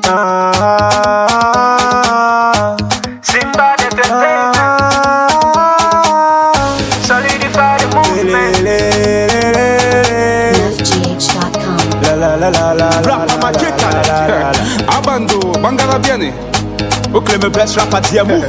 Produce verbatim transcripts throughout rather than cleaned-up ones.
Ah, Simba Entertainment. Solidify the movement. F G H dot com. La la la la la la. Rap Magica. Abando, Bangala Biani. Ukleme best rapper dia move.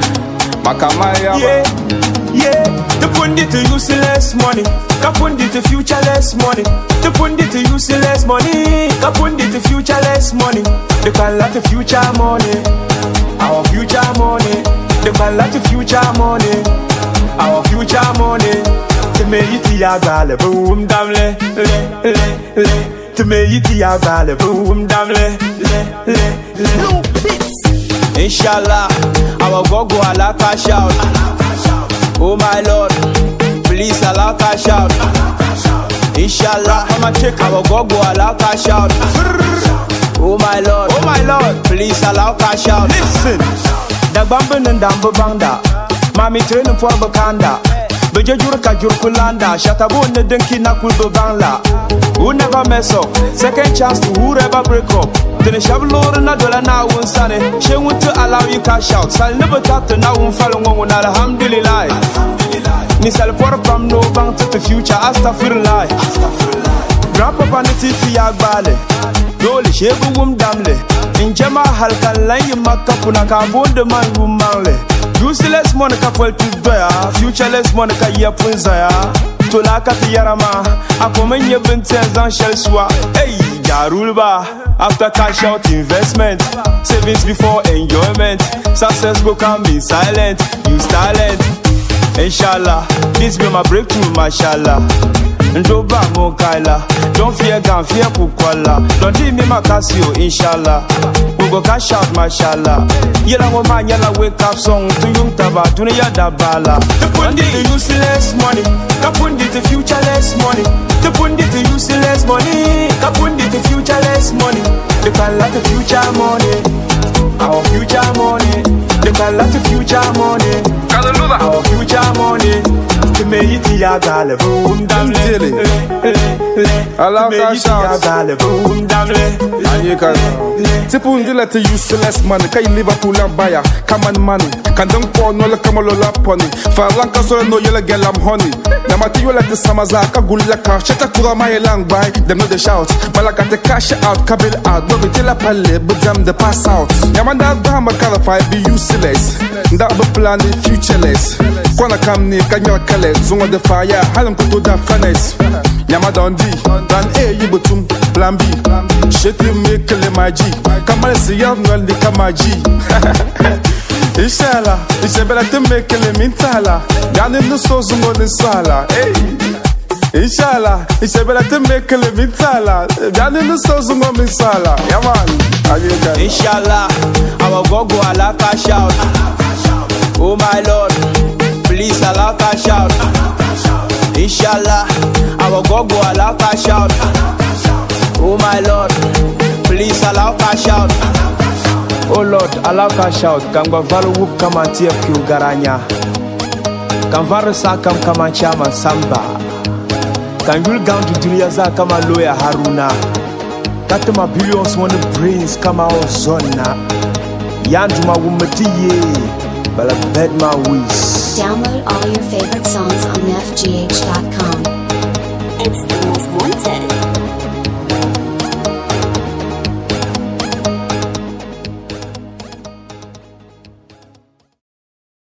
Makamaya. Yeah, yeah. The pundit to useless money. Kapundit to futureless money. The pundit to useless money. Kapundit to futureless money. They call that the future money. Our future money. They call that the future money. Our future money. To me it ya gale boom damle le le le. To me it ya gale boom damle le le le. Inshallah, our go go Allah cash out. Oh my Lord, please Allah cash out. Inshallah, I'ma check our go go Allah cash out. Oh my Lord, oh my Lord, please Allah cash out. Listen, the bambin and dambo banda, mami training for bakanda. Beje jurka jurkulanda, shatabun ne denki na kulbo bangla. Who never mess up, second chance to whoever break up. Then a shabloor na dola na won sane. She want to allow you cash out. Sal never talk to now won follow on alhamdulillah. Ni sal for from no bank to the future astaghfirullah. Grandpa on the titi agbale. Dole shebu wum damle. Injema halkan lan yimaka puna ka bonde man wum manle. Useless money ka kwel tu doya, futureless money ka yepunza ya. Tola ka tiyarama, akomenye benten zan shell swa. Hey, jarulba. After cash out investment, savings before enjoyment. Success go come be silent, use talent. Inshallah, this be my breakthrough, mashallah. Ndoba mo kaila, don't fear gun, fear kukwala. Don't leave me my Casio, inshallah. We go cash out, mashallah. Yela mo man, yela wake up song to yung taba, dunia dabala. The pundi the useless money, kapundi the futureless money. The pundi the useless money, kapundi the futureless money. They call that the future money, our future money. They call that the future money, our future money. To me it ya gale boom damle. Allah cash out. Gale boom damle. Ayeka. Tipundi let the useless money. Kay Liverpool and buyer. Come on money. Can don't call no like kamalo la pony. Faranka so no yela girl I'm honey. Namati you like the samazaka gulaka. Sheta kura my lang by. Them know the shout. Malaka the cash out. Kabil out. But we tell a pale. But them the pass out. Yamanda Bahama qualify be useless. That be plan the futureless. Kwana kam ni kanya kale. Zunga the fire. Halam kuto da furnace. Yamada on D. Plan A yibutum. Plan B. Shit you make le maji. Kamale si yav no the kamaji. Inshallah, it's a better to make le mintala. Down in the sauce on the sala. Hey. Inshallah, it's a better to make le mintala. Down in the sauce on the sala. Yeah man. Inshallah, our go go Allah cash out. Oh my Lord, please Allah cash out. Inshallah, our go go Allah cash out. Oh my Lord, please Allah cash out. Oh Lord, Allah cash out. Kamba valu wup kama T F Q garanya. Kamvaru sakam kama chama samba. Kanjul gandu dunia za kama lawyer Haruna. Katama billions one brains kama ozona. Yanduma wumatiye. Bala bed my wish. Download all your favorite songs on F G H dot com. It's the most wanted.